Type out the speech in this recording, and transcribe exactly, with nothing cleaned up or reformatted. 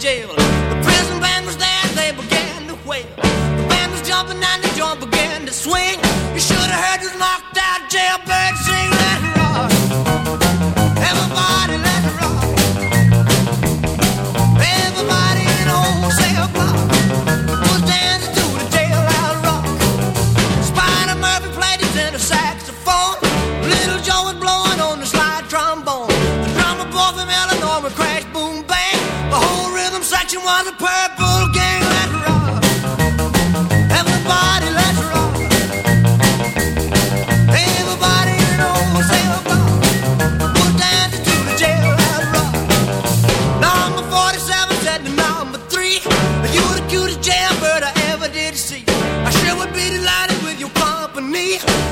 jail. The prison band was there, they began to wail. The band was jumping and the joint began to swing. You should have heard this knocked out jailbird sing. Let it rock, everybody let it rock. Everybody in the whole cell block was dancing to the jailhouse rock. Spider Murphy played his tenor saxophone. Little Joe was blowing on the slide trombone. The drummer boy from Illinois would crash, boom, bang. The whole rhythm section was a Purple Gang. Let's rock, everybody, let's rock. Everybody in the whole cell block was dancing to the jailhouse rock. Number forty-seven said to number three, you were the cutest jailbird I ever did see. I sure would be delighted with your company.